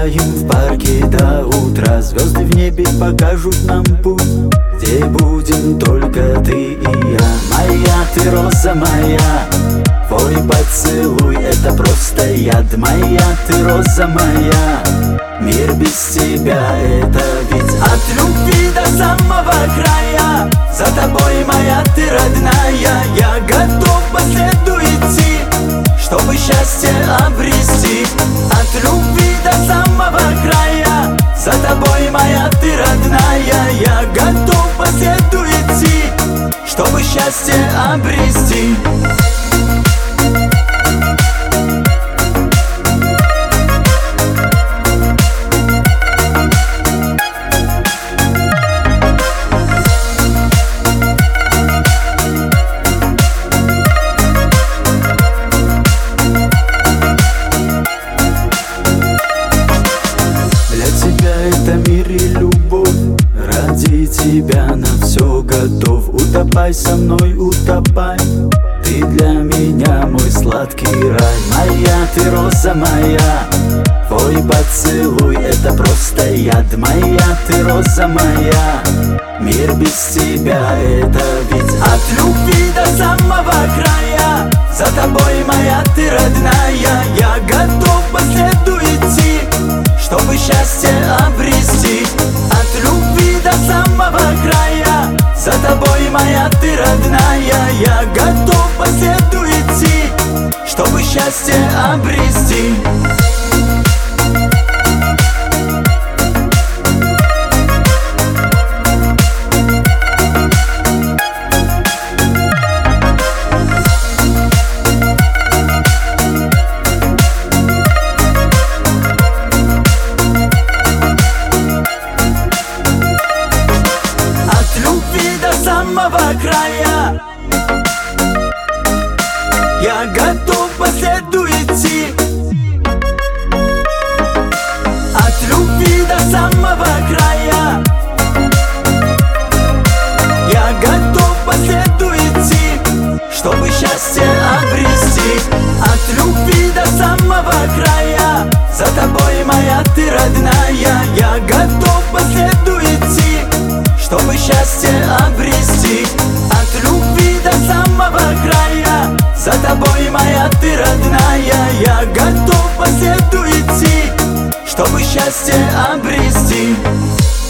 Погуляем в парке до утра, звезды в небе покажут нам путь, где будем только ты и я. Моя ты роза моя, твой поцелуй это просто яд. Моя ты роза моя, мир без тебя это ведь ад. Любви до самого края, за тобой моя ты родная. Я готов по следу идти, чтобы счастье обрести. От любви до самого края, за тобой моя ты родная. Я готов по следу идти, чтобы счастье обрести. Это мир и любовь, ради тебя на все готов. Утопай со мной, утопай, ты для меня мой сладкий рай. Моя ты роза моя, твой поцелуй это просто яд. Моя ты роза моя, мир без тебя это ведь ад. Любви до самого края, за тобой моя ты родная. Я готов по следу идти, чтобы счастье обрести. От любви до самого края, за тобой моя ты родная. Я готов по следу идти, чтобы счастье обрести. Самого края я готов по следу идти. От любви до самого края я готов по следу идти, чтобы счастье обрести. От любви до самого края, за тобой моя ты родная. Я готов по следу идти, чтобы счастье обрести. От любви до самого края, за тобой моя ты родная. Я готов по следу идти, чтобы счастье обрести.